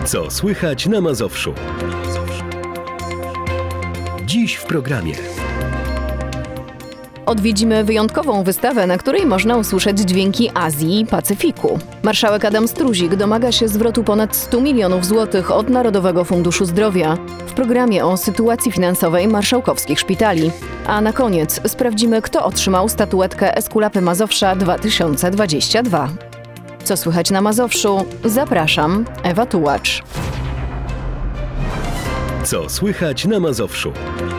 Co słychać na Mazowszu? Dziś w programie. Odwiedzimy wyjątkową wystawę, na której można usłyszeć dźwięki Azji i Pacyfiku. Marszałek Adam Struzik domaga się zwrotu ponad 100 milionów złotych od Narodowego Funduszu Zdrowia. W programie o sytuacji finansowej marszałkowskich szpitali. A na koniec sprawdzimy, kto otrzymał statuetkę Eskulapy Mazowsza 2022. Co słychać na Mazowszu? Zapraszam, Ewa Tułacz. Co słychać na Mazowszu?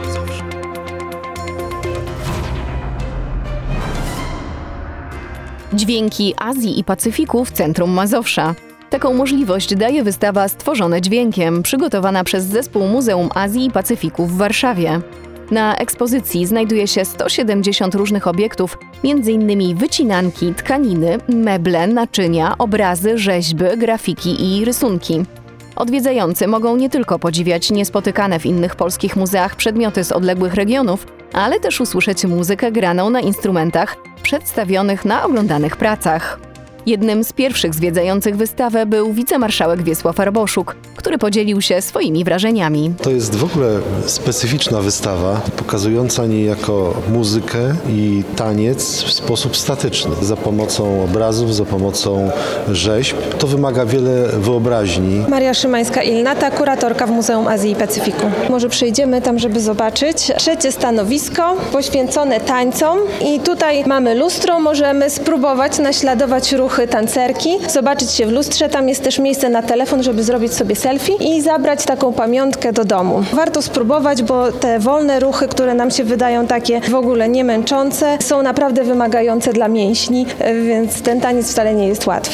Dźwięki Azji i Pacyfiku w centrum Mazowsza. Taką możliwość daje wystawa Stworzone dźwiękiem, przygotowana przez Zespół Muzeum Azji i Pacyfiku w Warszawie. Na ekspozycji znajduje się 170 różnych obiektów, m.in. wycinanki, tkaniny, meble, naczynia, obrazy, rzeźby, grafiki i rysunki. Odwiedzający mogą nie tylko podziwiać niespotykane w innych polskich muzeach przedmioty z odległych regionów, ale też usłyszeć muzykę graną na instrumentach przedstawionych na oglądanych pracach. Jednym z pierwszych zwiedzających wystawę był wicemarszałek Wiesław Arboszuk, który podzielił się swoimi wrażeniami. To jest w ogóle specyficzna wystawa, pokazująca niejako muzykę i taniec w sposób statyczny, za pomocą obrazów, za pomocą rzeźb. To wymaga wiele wyobraźni. Maria Szymańska-Ilnata, kuratorka w Muzeum Azji i Pacyfiku. Może przejdziemy tam, żeby zobaczyć. Trzecie stanowisko poświęcone tańcom i tutaj mamy lustro, możemy spróbować naśladować ruchy tancerki, zobaczyć się w lustrze, tam jest też miejsce na telefon, żeby zrobić sobie selfie i zabrać taką pamiątkę do domu. Warto spróbować, bo te wolne ruchy, które nam się wydają takie w ogóle nie męczące, są naprawdę wymagające dla mięśni, więc ten taniec wcale nie jest łatwy.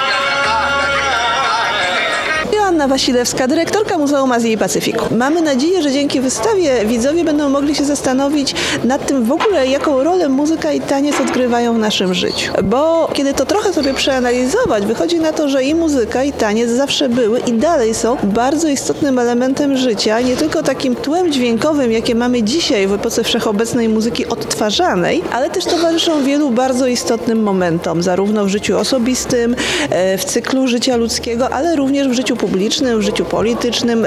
Joanna Wasilewska, dyrektorka Muzeum Azji i Pacyfiku. Mamy nadzieję, że dzięki wystawie widzowie będą mogli się zastanowić nad tym w ogóle, jaką rolę muzyka i taniec odgrywają w naszym życiu. Bo kiedy to trochę sobie przeanalizować, wychodzi na to, że i muzyka, i taniec zawsze były i dalej są bardzo istotnym elementem życia, nie tylko takim tłem dźwiękowym, jakie mamy dzisiaj w epoce wszechobecnej muzyki odtwarzanej, ale też towarzyszą wielu bardzo istotnym momentom, zarówno w życiu osobistym, w cyklu życia ludzkiego, ale również w życiu publicznym, w życiu politycznym.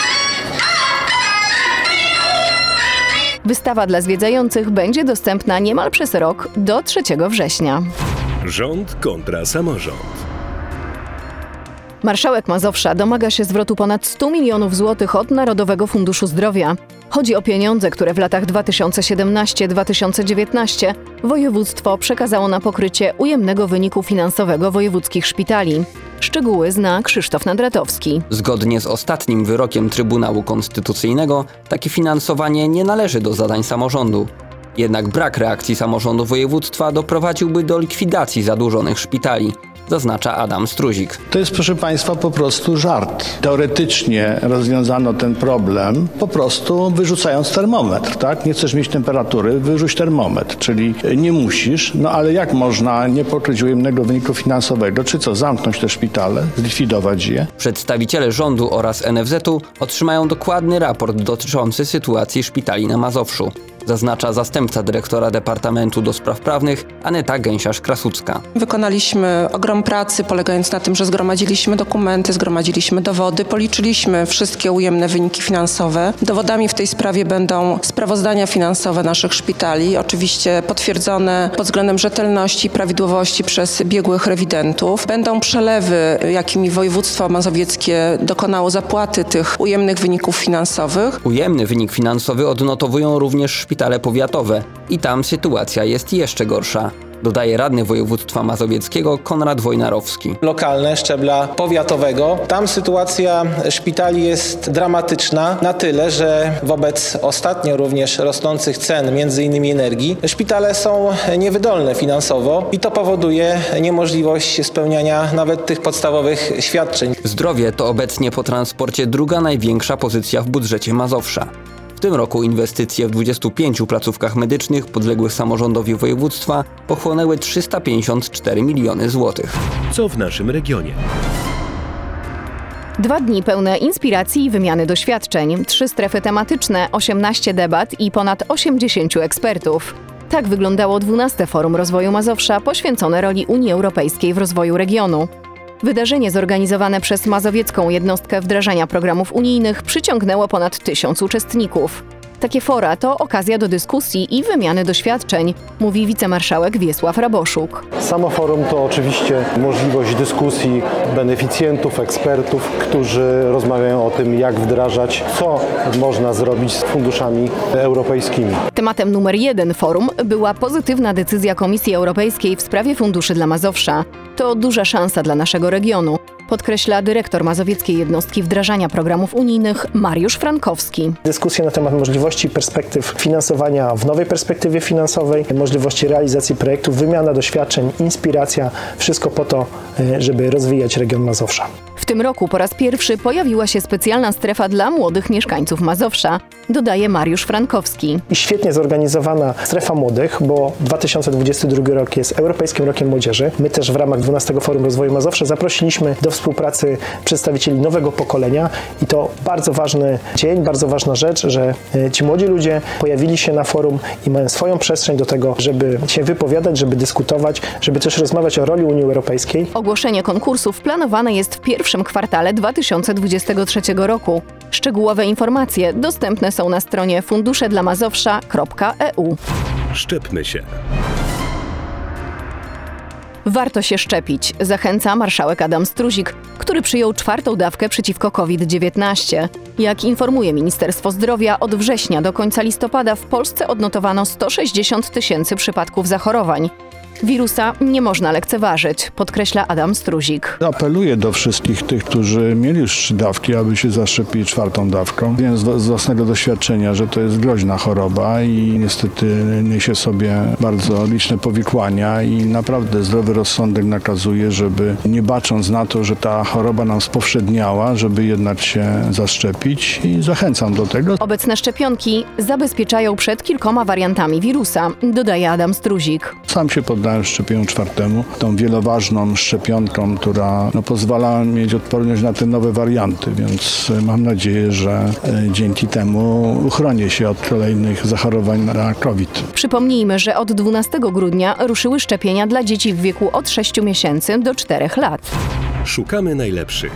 Wystawa dla zwiedzających będzie dostępna niemal przez rok do 3 września. Rząd kontra samorząd. Marszałek Mazowsza domaga się zwrotu ponad 100 milionów złotych od Narodowego Funduszu Zdrowia. Chodzi o pieniądze, które w latach 2017-2019 województwo przekazało na pokrycie ujemnego wyniku finansowego wojewódzkich szpitali. Szczegóły zna Krzysztof Nadratowski. Zgodnie z ostatnim wyrokiem Trybunału Konstytucyjnego takie finansowanie nie należy do zadań samorządu. Jednak brak reakcji samorządu województwa doprowadziłby do likwidacji zadłużonych szpitali, zaznacza Adam Struzik. To jest, proszę Państwa, po prostu żart. Teoretycznie rozwiązano ten problem po prostu wyrzucając termometr, tak? Nie chcesz mieć temperatury, wyrzuć termometr, czyli nie musisz, no ale jak można nie pokryć ujemnego wyniku finansowego, czy co, zamknąć te szpitale, zlikwidować je? Przedstawiciele rządu oraz NFZ-u otrzymają dokładny raport dotyczący sytuacji szpitali na Mazowszu, zaznacza zastępca dyrektora Departamentu do Spraw Prawnych Aneta Gęsiarz-Krasucka. Wykonaliśmy ogrom pracy polegając na tym, że zgromadziliśmy dokumenty, zgromadziliśmy dowody, policzyliśmy wszystkie ujemne wyniki finansowe. Dowodami w tej sprawie będą sprawozdania finansowe naszych szpitali, oczywiście potwierdzone pod względem rzetelności i prawidłowości przez biegłych rewidentów. Będą przelewy, jakimi województwo mazowieckie dokonało zapłaty tych ujemnych wyników finansowych. Ujemny wynik finansowy odnotowują również szpitale powiatowe i tam sytuacja jest jeszcze gorsza, dodaje radny województwa mazowieckiego Konrad Wojnarowski. Lokalne, szczebla powiatowego. Tam sytuacja szpitali jest dramatyczna na tyle, że wobec ostatnio również rosnących cen, m.in. energii, szpitale są niewydolne finansowo i to powoduje niemożliwość spełniania nawet tych podstawowych świadczeń. Zdrowie to obecnie po transporcie druga największa pozycja w budżecie Mazowsza. W tym roku inwestycje w 25 placówkach medycznych podległych samorządowi województwa pochłonęły 354 miliony złotych. Co w naszym regionie? 2 dni pełne inspiracji i wymiany doświadczeń, 3 strefy tematyczne, 18 debat i ponad 80 ekspertów. Tak wyglądało 12. Forum Rozwoju Mazowsza poświęcone roli Unii Europejskiej w rozwoju regionu. Wydarzenie zorganizowane przez Mazowiecką Jednostkę Wdrażania Programów Unijnych przyciągnęło ponad 1000 uczestników. Takie fora to okazja do dyskusji i wymiany doświadczeń, mówi wicemarszałek Wiesław Raboszuk. Samo forum to oczywiście możliwość dyskusji beneficjentów, ekspertów, którzy rozmawiają o tym, jak wdrażać, co można zrobić z funduszami europejskimi. Tematem numer 1 forum była pozytywna decyzja Komisji Europejskiej w sprawie funduszy dla Mazowsza. To duża szansa dla naszego regionu, podkreśla dyrektor Mazowieckiej Jednostki Wdrażania Programów Unijnych Mariusz Frankowski. Dyskusje na temat możliwości perspektyw finansowania w nowej perspektywie finansowej, możliwości realizacji projektów, wymiana doświadczeń, inspiracja, wszystko po to, żeby rozwijać region Mazowsza. W tym roku po raz pierwszy pojawiła się specjalna strefa dla młodych mieszkańców Mazowsza, dodaje Mariusz Frankowski. I świetnie zorganizowana strefa młodych, bo 2022 rok jest Europejskim Rokiem Młodzieży. My też w ramach 12 Forum Rozwoju Mazowsza zaprosiliśmy do współpracy przedstawicieli nowego pokolenia i to bardzo ważny dzień, bardzo ważna rzecz, że ci młodzi ludzie pojawili się na forum i mają swoją przestrzeń do tego, żeby się wypowiadać, żeby dyskutować, żeby też rozmawiać o roli Unii Europejskiej. Ogłoszenie konkursów planowane jest w pierwszym kwartale 2023 roku. Szczegółowe informacje dostępne są na stronie funduszedlamazowsza.eu. Szczepmy się. Warto się szczepić, zachęca marszałek Adam Struzik, który przyjął 4. dawkę przeciwko COVID-19. Jak informuje Ministerstwo Zdrowia, od września do końca listopada w Polsce odnotowano 160 000 przypadków zachorowań. Wirusa nie można lekceważyć, podkreśla Adam Struzik. Apeluję do wszystkich tych, którzy mieli już 3 dawki, aby się zaszczepili 4. dawką. Wiem z własnego doświadczenia, że to jest groźna choroba i niestety niesie sobie bardzo liczne powikłania i naprawdę zdrowy rozsądek nakazuje, żeby nie bacząc na to, że ta choroba nam spowszedniała, żeby jednak się zaszczepić i zachęcam do tego. Obecne szczepionki zabezpieczają przed kilkoma wariantami wirusa, dodaje Adam Struzik. Sam się poddałem szczepieniu 4, tą wieloważną szczepionką, która pozwala mieć odporność na te nowe warianty, więc mam nadzieję, że dzięki temu uchronię się od kolejnych zachorowań na COVID. Przypomnijmy, że od 12 grudnia ruszyły szczepienia dla dzieci w wieku od 6 miesięcy do 4 lat. Szukamy najlepszych.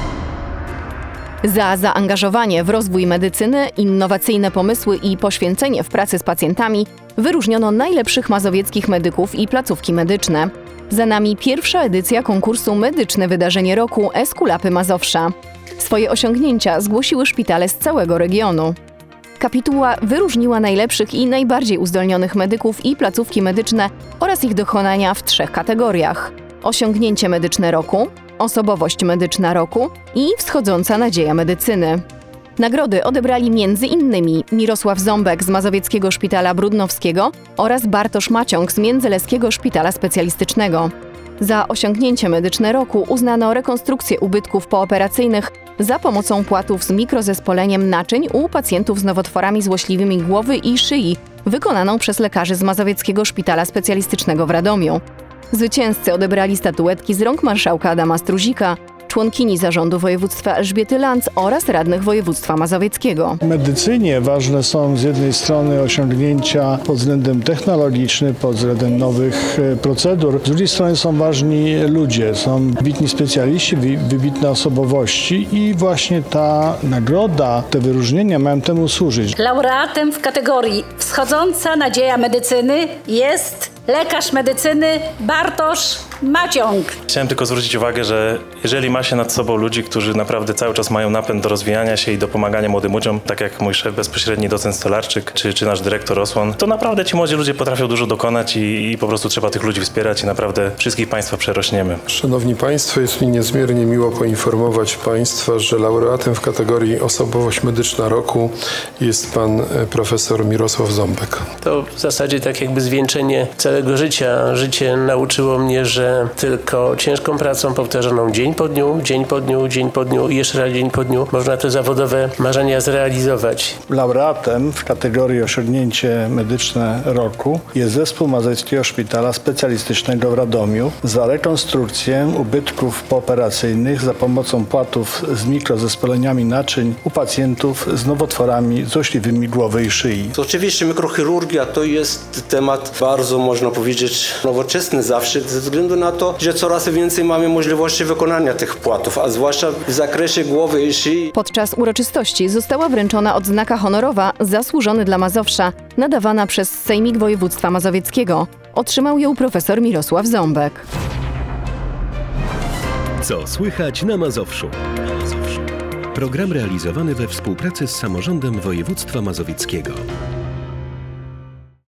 Za zaangażowanie w rozwój medycyny, innowacyjne pomysły i poświęcenie w pracy z pacjentami wyróżniono najlepszych mazowieckich medyków i placówki medyczne. Za nami pierwsza edycja konkursu Medyczne Wydarzenie Roku Eskulapy Mazowsza. Swoje osiągnięcia zgłosiły szpitale z całego regionu. Kapituła wyróżniła najlepszych i najbardziej uzdolnionych medyków i placówki medyczne oraz ich dokonania w 3 kategoriach. Osiągnięcie medyczne roku, osobowość medyczna roku i wschodząca nadzieja medycyny. Nagrody odebrali m.in. Mirosław Ząbek z Mazowieckiego Szpitala Brudnowskiego oraz Bartosz Maciąg z Międzyleskiego Szpitala Specjalistycznego. Za osiągnięcie medyczne roku uznano rekonstrukcję ubytków pooperacyjnych za pomocą płatów z mikrozespoleniem naczyń u pacjentów z nowotworami złośliwymi głowy i szyi, wykonaną przez lekarzy z Mazowieckiego Szpitala Specjalistycznego w Radomiu. Zwycięzcy odebrali statuetki z rąk marszałka Adama Struzika, członkini zarządu województwa Elżbiety Lanc oraz radnych województwa mazowieckiego. W medycynie ważne są z jednej strony osiągnięcia pod względem technologicznym, pod względem nowych procedur. Z drugiej strony są ważni ludzie, są wybitni specjaliści, wybitne osobowości i właśnie ta nagroda, te wyróżnienia mają temu służyć. Laureatem w kategorii Wschodząca nadzieja medycyny jest lekarz medycyny Bartosz Maciąg. Chciałem tylko zwrócić uwagę, że jeżeli ma się nad sobą ludzi, którzy naprawdę cały czas mają napęd do rozwijania się i do pomagania młodym ludziom, tak jak mój szef bezpośredni docent Stolarczyk, czy nasz dyrektor Osłon, to naprawdę ci młodzi ludzie potrafią dużo dokonać i po prostu trzeba tych ludzi wspierać i naprawdę wszystkich Państwa przerośniemy. Szanowni Państwo, jest mi niezmiernie miło poinformować Państwa, że laureatem w kategorii Osobowość Medyczna Roku jest pan profesor Mirosław Ząbek. To w zasadzie tak jakby zwieńczenie całego życia. Życie nauczyło mnie, że tylko ciężką pracą powtarzaną dzień po dniu, dzień po dniu, dzień po dniu i jeszcze raz dzień po dniu można te zawodowe marzenia zrealizować. Laureatem w kategorii Osiągnięcie Medyczne Roku jest zespół Mazowieckiego Szpitala Specjalistycznego w Radomiu za rekonstrukcję ubytków pooperacyjnych za pomocą płatów z mikrozespoleniami naczyń u pacjentów z nowotworami złośliwymi głowy i szyi. Oczywiście mikrochirurgia to jest temat bardzo, można powiedzieć, nowoczesny zawsze, ze względu na to, że coraz więcej mamy możliwości wykonania tych wpłatów, a zwłaszcza w zakresie głowy i szyi. Podczas uroczystości została wręczona odznaka honorowa Zasłużony dla Mazowsza, nadawana przez Sejmik Województwa Mazowieckiego. Otrzymał ją profesor Mirosław Ząbek. Co słychać na Mazowszu? Program realizowany we współpracy z Samorządem Województwa Mazowieckiego.